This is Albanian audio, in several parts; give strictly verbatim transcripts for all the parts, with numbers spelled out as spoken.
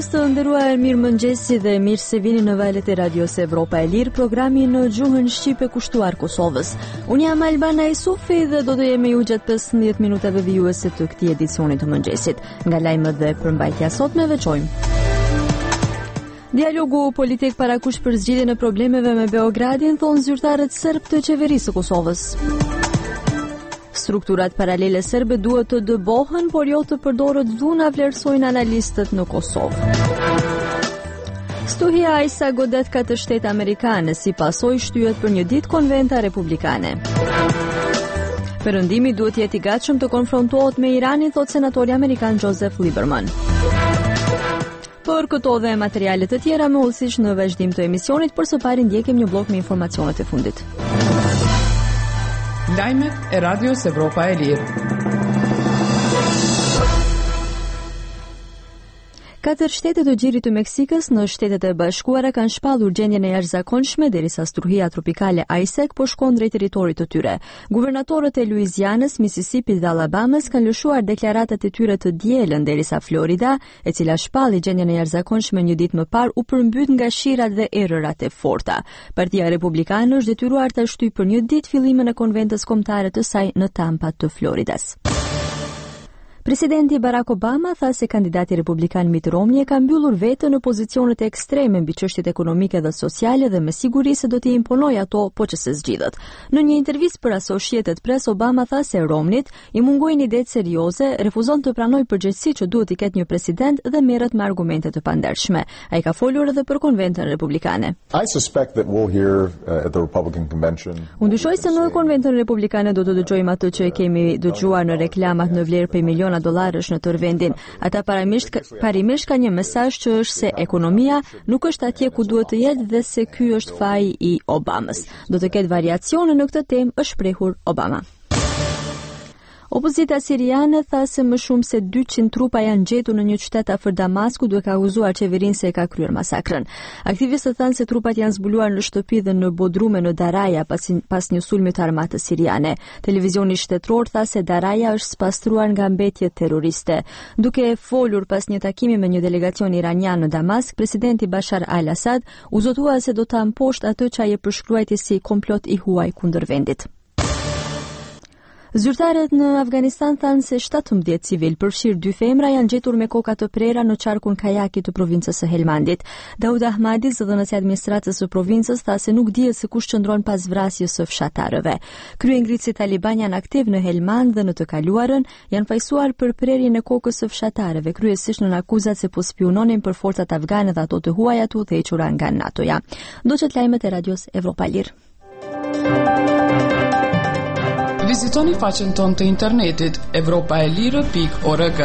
Të nderuar, mirëmëngjesi dhe mirë se vini në valët e Radios Evropa e Lirë, programi në gjuhën shqipe kushtuar Kosovës. Unë jam Albana Isufi dhe do të jemi ju gjatë pesëmbëdhjetë minutave vijuese të këtij edicioni të mëngjesit. Nga lajmet dhe përmbajtja sotme veçojmë. Dialogu politik parakush për zgjidhjen e problemeve me Beogradin, thonë zyrtarët serb të qeverisë së Kosovës. Strukturat paralele serbe duhet të dëbohen, por jo të përdoret dhuna, vlerësojnë analistët në Kosovë. Stuhia Aisa godet katër shtete amerikane, si pasojë shtyhet për një ditë konventa republikane. Perëndimi duhet jetë i gatshëm të konfrontohet me Iranin, thot senatori amerikan Joseph Lieberman. Për këto dhe materiale të tjera me ullësish në vazhdim të emisionit, por së pari ndjekim një blok me informacionet e fundit. Lajmet e Radios Evropa e Lirë. Katër shtete të gjirit të Meksikës në Shtetet e Bashkuara kanë shpallur gjendjen e jashtëzakonshme derisa struhia tropikale Isaac po shkon drejt territorit të tyre. Guvernatorët e Louisianës, Mississippi dhe Alabamës kanë lëshuar deklaratat e tyre të dielën derisa Florida, e cila shpalli gjendjen e jashtëzakonshme një ditë më parë, u përmbyt nga shirat dhe errërat e forta. Partia Republikane është detyruar të shtyjë për një ditë fillimin e konventës kombëtare të saj në Tampa të Floridas. Presidenti Barack Obama tha se kandidati republikan Mitt Romney ka mbyllur veten në pozicionet ekstreme mbi çështjet ekonomike dhe sociale dhe me siguri se do t'i imponojë ato po që se zgjidhet. Në një intervistë për Associated Press, Obama tha se Romneyt i mungojnë idetë serioze, refuzon të pranojë përgjegjësi që duhet i ketë një president dhe merret me argumente të pandershme. Ai ka folur edhe për konventën republikane. I suspect that we'll hear uh, at the Republican convention. Unë dyshoj se në konventën republikane do të dëgjojmë atë që e kemi dëgjuar në reklamat në vlerë për miliona dollarësh në tërë vendin. Ata parimisht, parimisht ka një mesazh që është se ekonomia nuk është atje ku duhet të jetë dhe se ky është faji i Obamës. Do të ketë variacione në këtë temë, është shprehur Obama. Opozita siriane tha se më shumë se dyqind trupa janë gjetur në një qytet afër Damasku, duke akuzuar qeverinë se e ka kryer masakrën. Aktivistët thanë se trupat janë zbuluar në shtëpi dhe në bodrume në Daraja pas, pas një sulmi të armatës siriane. Televizioni shtetëror tha se Daraja është spastruar nga mbetje terroriste. Duke folur pas një takimi me një delegacion iranian në Damask, presidenti Bashar al-Assad u zotua se do ta mposhtë atë që ai e përshkruajti si komplot i huaj kundër vendit. Zyrtarët në Afganistan thanë se shtatëmbëdhjetë civil, përfshirë dy femra, janë gjetur me koka të prera në qarkun Kajaki të provincës së Helmandit. Daud Ahmadi, zëdhënësi i administratës së provincës, tha se nuk dihet se kush qëndron pas vrasjes së fshatarëve. Kryengritësit taliban janë aktiv në Helmand dhe në të kaluarën janë fajsuar për prerjen e kokës së fshatarëve, kryesisht në akuzat se po spiononin për forcat afgane dhe ato të huaja të udhëhequra nga NATO-ja. Ndoqët lajmet e Radios Evropa Lirë. Vizitoni faqen tonë të internetit evropaelire pikë org.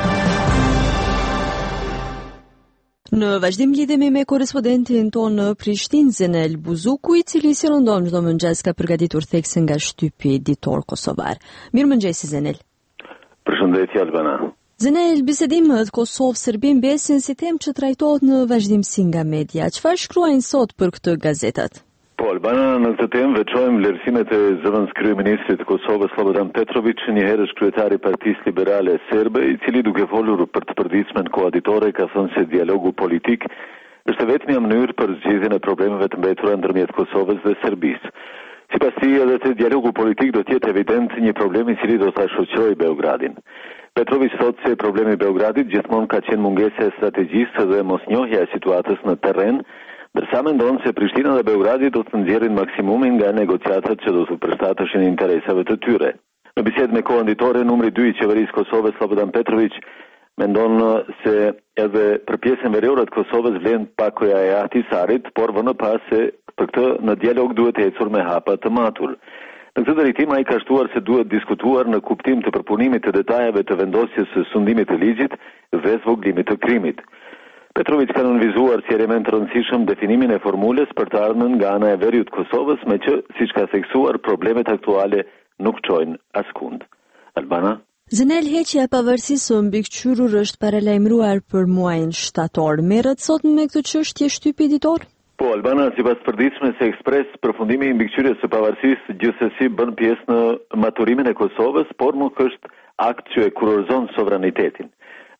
Në vazhdim lidhemi me korrespondentin tonë në Prishtinë, Zenel Buzuku, i cili si rëndon çdo mëngjes ka përgatitur thekse nga shtypi ditor kosovar. Mirëmëngjes Zenel. Përshëndetje Albana. Zenel, bisedimet Kosovë-Serbi mbesin si temë që trajtohet në vazhdimsi nga media. Çfarë shkruajnë sot për këtë gazetat? Po, Albana, në këtë temë veçojmë vlerësimet e zëvendës kryeministrit të Kosovës Slobodan Petrović, një herësh kryetari i Partisë Liberale Serbe, i cili duke folur për të përditshmën koaditore ka thënë se dialogu politik është vetmja mënyrë për zgjidhjen e problemeve të mbetura ndërmjet Kosovës dhe Serbisë. Sipas tij, edhe te dialogu politik do të jetë evident një problem i cili do ta shoqërojë Beogradin. Petrović thotë se problemi i Beogradit gjithmonë ka qenë mungesa e strategjisë dhe mosnjohja e situatës në terren, ndërsa mendon se Prishtina dhe Beogradi do të nxjerrin maksimumin nga negociatat që do të përshtatëshin interesave të tyre. Në bisedë me koanditore, numri dy i qeverisë Kosovës Slobodan Petrović mendon se edhe për pjesën veriore të Kosovës vlen pakoja e Ahtisarit, por vënë pas se për këtë në dialog duhet ecur me hapa të matur. Në këtë drejtim ai ka shtuar se duhet diskutuar në kuptim të përpunimit të detajeve të vendosjes së sundimit të ligjit dhe zvoglimit të krimit. Petrović ka nënvizuar si element të rëndësishëm definimin e formulës për të ardhmen nga ana e veriut të Kosovës, me që, siç ka theksuar, problemet aktuale nuk çojnë askund. Albana? Zenel, heqja e pavarësisë së mbikëqyrur është paralajmëruar për muajin shtator. Merret sot me këtë çështje shtypi ditor? Po, Albana, sipas përditshmës së Ekspres, përfundimi i mbikëqyrjes së pavarësisë gjithsesi bën pjesë në maturimin e Kosovës, por nuk është akt që e kurorëzon sovranitetin.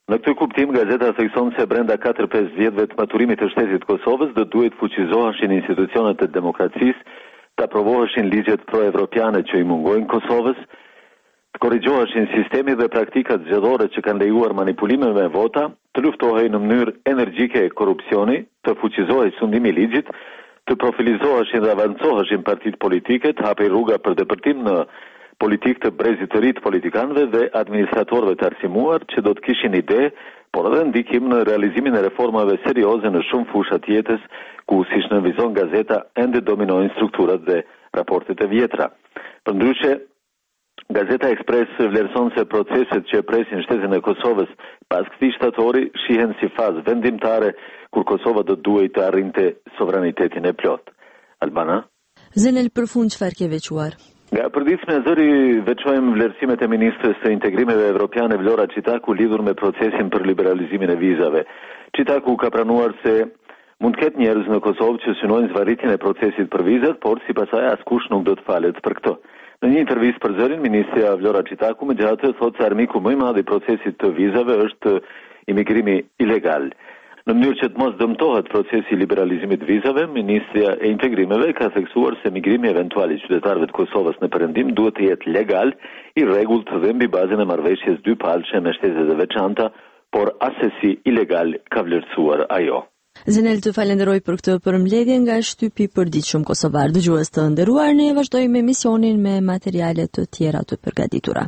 Në këtë kuptim, gazeta thekson se brenda katër pesë vjetëve të maturimit të shtetit të Kosovës do duhet fuqizoheshin institucionet e demokracisë, të aprovoheshin ligjet pro-evropiane që i mungojnë Kosovës, të korrigjoheshin sistemi dhe praktikat zgjedhore që kanë lejuar manipulime me vota, të luftohej në mënyrë energjike korrupsioni, të fuqizohej sundimi i ligjit, të profilizoheshin dhe avancoheshin partitë politike, të hapej rruga për depërtim në politikë të brezit të ri të politikanëve dhe administratorëve të arsimuar që do të kishin ide, por edhe ndikim në realizimin e reformave serioze në shumë fusha të jetës, ku siç nënvizon gazeta ende dominojnë strukturat dhe raportet e vjetra. Përndryshe, gazeta Ekspres vlerëson se proceset që presin shtetin e Kosovës pas këtij shtatori shihen si fazë vendimtare kur Kosova do duhet të arrinte sovranitetin e plot. Albana? Zenel, përfund çfarë ke veçuar? Nga përditshme e zëri veçojmë vlerësimet e ministres të integrimeve evropiane Vlora Çitaku lidhur me procesin për liberalizimin e vizave. Çitaku ka pranuar se mund të ketë njerëz në Kosovë që synojnë zvarritjen e procesit për vizat, por sipas saj askush nuk do të falet për këtë. Në një intervistë për zërin, ministrja Vlora Çitaku megjithatë thotë se armiku më i madh i procesit të vizave është imigrimi ilegal. Në mënyrë që të mos dëmtohet procesi i liberalizimit të vizave, Ministria e Integrimeve ka theksuar se migrimi eventual i qytetarëve të Kosovës në perëndim duhet të jetë legal, i rregullt dhe mbi bazën e marrëveshjes dypalëshe me shtetet e veçanta, por asesi ilegal ka vlerësuar ajo. Zenel, të falenderoj për këtë përmbledhje nga shtypi i përditshëm kosovar. Dëgjues të nderuar, ne vazhdojmë emisionin me materiale të tjera të përgatitura.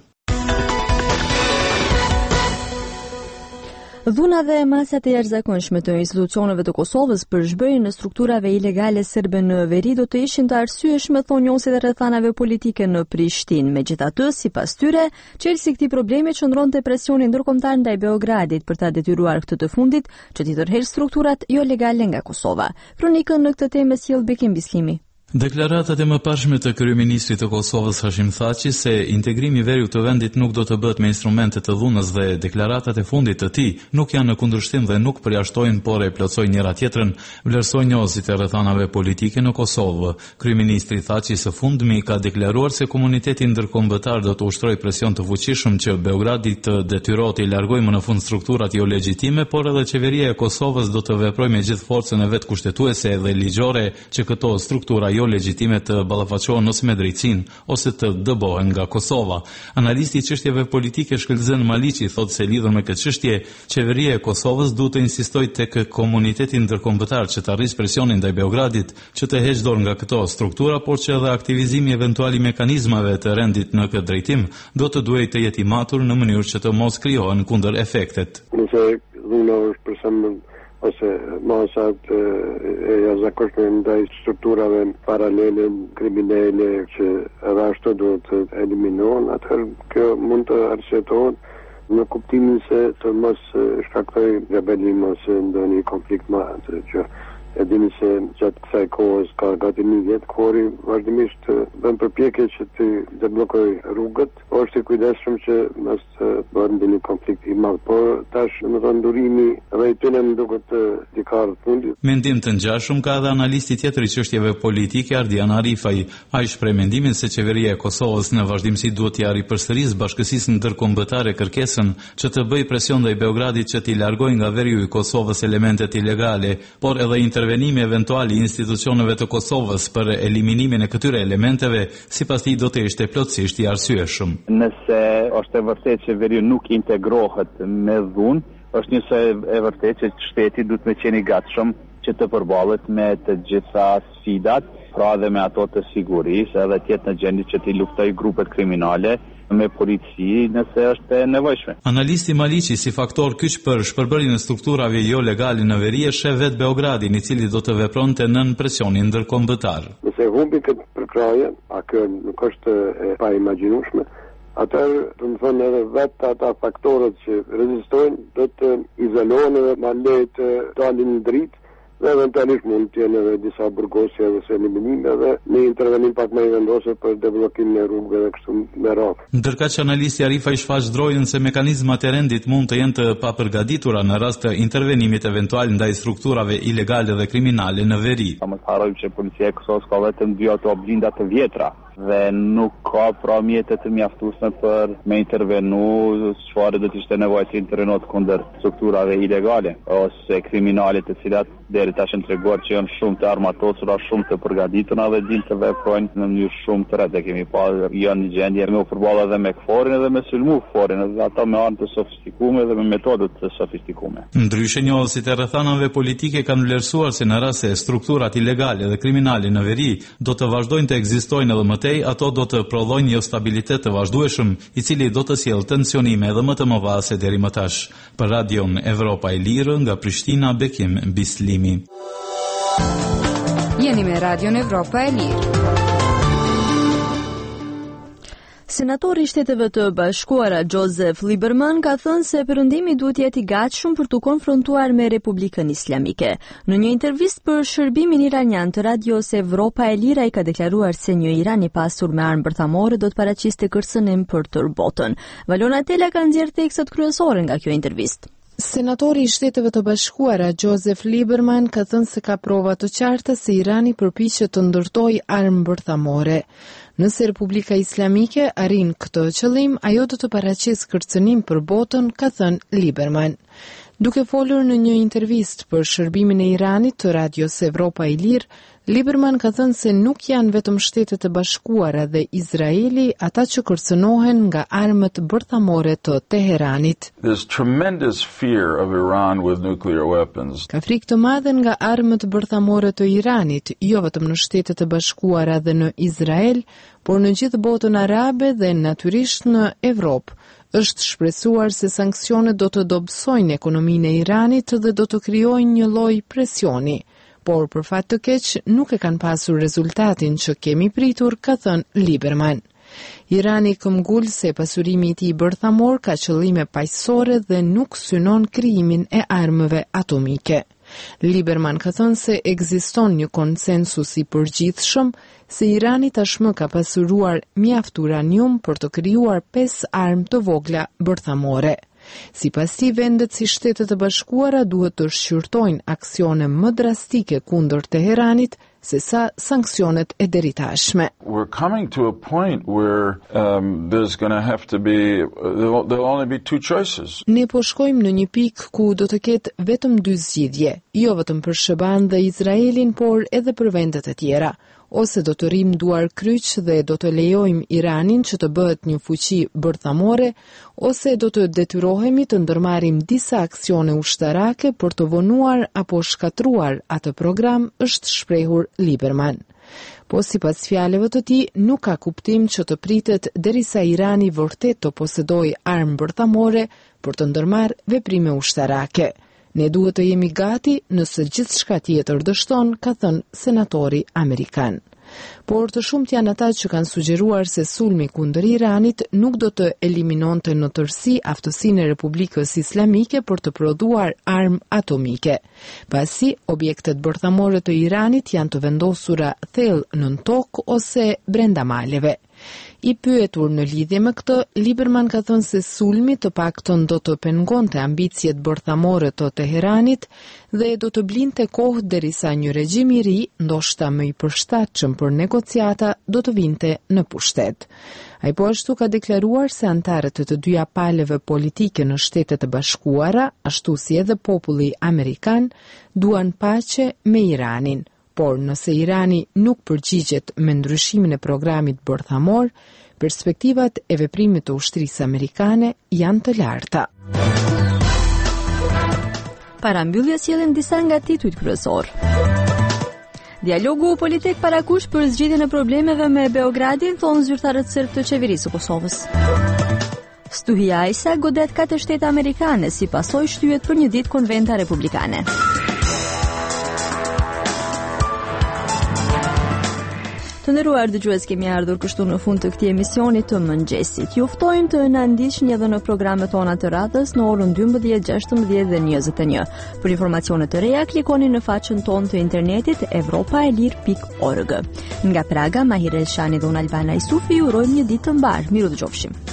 Dhuna dhe masat e jashtëzakonshme të institucioneve të Kosovës për zhbërjen e strukturave ilegale serbe në veri do të ishin të arsyeshme, thonë njësit e rrethanave politike në Prishtinë. Megjithatë, sipas tyre, çelësi i këtij problemi qëndronte presioni ndërkombëtar ndaj Beogradit për ta detyruar këtë të fundit që t'i tërheqë strukturat jo legale nga Kosova. Kronikën në këtë temë sjell Bekim Bislimi. Deklaratat e mëparshme të kryeministrit të Kosovës Hashim Thaçi se integrimi i veriut të vendit nuk do të bëhet me instrumente të dhunës dhe deklaratat e fundit të tij nuk janë në kundërshtim dhe nuk përjashtojnë por e plotësojnë njëra tjetrën, vlerësojnë njohësit e rrethanave politike në Kosovë. Kryeministri Thaçi së fundmi ka deklaruar se komuniteti ndërkombëtar do të ushtrojë presion të fuqishëm që Beogradi të detyrohet të largojë më në fund strukturat jo legjitime, por edhe qeveria e Kosovës do të veprojë me gjithë forcën e vet kushtetuese dhe ligjore që këto struktura jo legjitime të ballafaqohen ose me drejtsinë ose të dëbohen nga Kosova. Analisti i çështjeve politike Shkëlzen Maliqi thotë se lidhur me këtë çështje, qeveria e Kosovës duhet të insistojë tek komuniteti ndërkombëtar që të arrijë presionin ndaj Beogradit që të heqë dorë nga këto struktura, por që edhe aktivizimi eventual i mekanizmave të rendit në këtë drejtim do të duhet të jetë i matur në mënyrë që të mos krijohen kundër efektet. Nëse dhuna është për shembull ose masat e jashtëzakonshme ndaj strukturave paralele kriminale që edhe ashtu duhet të eliminohen, atëherë kjo mund të arsyetohet në kuptimin se të mos shkaktojë rebelion ose ndonjë konflikt më të që e dini se gjatë kësaj kohës ka gati një vjet, kori vazhdimisht bën përpjekje që të deblokoj rrugët, por është i kujdesshëm që mos të bëhet ndonjë konflikt i madh. Por tash, domethënë ndurimi dhe i tyre më duket të ka ardhur fundi. Mendim të ngjashëm ka edhe analisti tjetër i çështjeve politike Ardian Arifaj. Ai shpreh mendimin se qeveria e Kosovës në vazhdimsi duhet t'i arrijë përsëris bashkësisë ndërkombëtare kërkesën që të bëjë presion ndaj Beogradit që t'i largojë nga veriu i Kosovës elementet ilegale, por edhe intervenimi eventual i institucioneve të Kosovës për eliminimin e këtyre elementeve, sipas tij do të ishte plotësisht i arsyeshëm. Nëse është e vërtetë që veriu nuk integrohet me dhunë, është njësoj e vërtetë që shteti duhet të qenë i gatshëm që të përballet me të gjitha sfidat, pra dhe me ato të sigurisë, edhe të jetë në gjendje që t'i luftojë grupet kriminale me polici nëse është e nevojshme. Analisti Maliqi si faktor kyç për shpërbërjen e strukturave jo legale në veri e sheh vet Beogradin, i cili do të vepronte nën presionin ndërkombëtar. Nëse humbi këtë përkraje, a kjo nuk është e pa imagjinueshme, atëherë do të thonë edhe vetë ata faktorët që rezistojnë do të izolohen dhe mandej të dalin në dritë dhe eventualisht mund të jenë edhe disa burgosje ose eliminime dhe një intervenim pak më i vendosur për debllokimin e rrugëve dhe kështu me radhë. Ndërkaq analisti Arifaj shfaq drojën se mekanizmat e rendit mund të jenë të papërgatitura në rast të intervenimit eventual ndaj strukturave ilegale dhe kriminale në veri. Mos harrojmë që policia e Kosovës ka vetëm dy auto blinda të vjetra dhe nuk ka pra mjete të mjaftueshme për me intervenu çfarë do të ishte nevojë të intervenohet kundër strukturave ilegale ose kriminale të cilat deri tash në treguar që janë shumë të armatosura, shumë të përgatitura dhe dinë të veprojnë në mënyrë shumë të rrethë. Kemi parë janë në gjendje me u përballë edhe me këforin edhe me sulmu këforin, edhe ata me anë të sofistikume dhe me metodët të sofistikume. Ndryshe njohësit e rrethanave politike kanë vlerësuar se në rast se strukturat ilegale dhe kriminale në veri do të vazhdojnë të ekzistojnë edhe mëtej, ato do të prodhojnë një stabilitet të vazhdueshëm, i cili do të sjellë tensionime edhe më të mëdha se deri më tash. Për Radion Evropa e Lirë nga Prishtina, Bekim Bislimi. Jeni me Radion Evropa e Lirë. Senatori i Shteteve të Bashkuara Joseph Lieberman ka thënë se Perëndimi duhet të jetë i gatshëm për të konfrontuar me Republikën Islamike. Në një intervistë për shërbimin iranian të radios Evropa e Lirë, ai ka deklaruar se një Iran i pasur me armë bërthamore do të paraqiste kërcënim për tërë botën. Valona Tela ka nxjerrë tekstet kryesore nga kjo intervistë. Senatori i Shteteve të Bashkuara Joseph Lieberman ka thënë se ka prova të qarta se Irani përpiqet të ndërtojë armë bërthamore. Nëse Republika Islamike arrin këtë qëllim, ajo do të paraqesë kërcënim për botën, ka thënë Lieberman. Duke folur në një intervistë për shërbimin e Iranit të radios Evropa e Lirë, Lieberman ka thënë se nuk janë vetëm Shtetet e Bashkuara dhe Izraeli ata që kërcënohen nga armët bërthamore të Teheranit. There's tremendous fear of Iran with nuclear weapons. Ka frikë të madhe nga armët bërthamore të Iranit, jo vetëm në Shtetet e Bashkuara dhe në Izrael, por në gjithë botën arabe dhe natyrisht në Evropë. Është shpresuar se sanksionet do të dobësojnë ekonominë e Iranit dhe do të krijojnë një lloj presioni. Por për fat të keq nuk e kanë pasur rezultatin që kemi pritur, ka thënë Lieberman. Irani këmbgul se pasurimi i tij bërthamor ka qëllime paqësore dhe nuk synon krijimin e armëve atomike. Lieberman ka thënë se ekziston një konsensus i përgjithshëm se Irani tashmë ka pasuruar mjaft uranium për të krijuar pesë armë të vogla bërthamore. Sipas tij, vendet si Shtetet e Bashkuara duhet të shqyrtojnë aksione më drastike kundër Teheranit se sa sanksionet e deritashme. We're coming to a point where um, there's going to have to be there'll, there'll only be two choices. Ne po shkojmë në një pikë ku do të ketë vetëm dy zgjidhje, jo vetëm për Shëban dhe Izraelin, por edhe për vendet e tjera. Ose do të rrim duar kryq dhe do të lejojmë Iranin që të bëhet një fuqi bërthamore, ose do të detyrohemi të ndërmarrim disa aksione ushtarake për të vonuar apo shkatruar atë program, është shprehur Lieberman. Po sipas fjalëve të tij, nuk ka kuptim që të pritet derisa Irani vërtet të posedojë armë bërthamore për të ndërmarrë veprime ushtarake. Ne duhet të jemi gati nëse gjithçka tjetër dështon, ka thënë senatori amerikan. Por të shumt janë ata që kanë sugjeruar se sulmi kundër Iranit nuk do të eliminonte në tërësi aftësinë e Republikës Islamike për të prodhuar armë atomike, pasi objektet bërthamore të Iranit janë të vendosura thellë nën tokë ose brenda maleve. I pyetur në lidhje me këtë, Lieberman ka thënë se sulmi të paktën do të pengonte ambicjet bërthamore të Teheranit dhe do të blinte kohë derisa një regjim i ri, ndoshta më i përshtatshëm për negociata, do të vinte në pushtet. Ai po ashtu ka deklaruar se antarët e të dyja palëve politike në Shtetet e Bashkuara, ashtu si edhe populli amerikan, duan paqe me Iranin. Por nëse Irani nuk përgjigjet me ndryshimin e programit bërthamor, perspektivat e veprimit të ushtrisë amerikane janë të larta. Para mbylljes sjellen disa nga titujt kryesor. Dialogu politik parakush për zgjidhjen e problemeve me Beogradin, thonë zyrtarët serb të qeverisë së Kosovës. Stuhia Isa godet katër shtete amerikane, si pasojë shtyhet për një ditë konventa republikane. Të nderuar dëgjues, kemi ardhur kështu në fund të këtij emisioni të mëngjesit. Ju ftojmë të na ndiqni edhe në programet tona të radhës në orën dymbëdhjetë, gjashtëmbëdhjetë dhe njëzet e një. Për informacione të reja, klikoni në faqen tonë të internetit evropaelir pikë org. Nga Praga, Mahir Elshani dhe unë Albana Isufi ju urojmë një ditë të mbar. Miru dëgjofshim.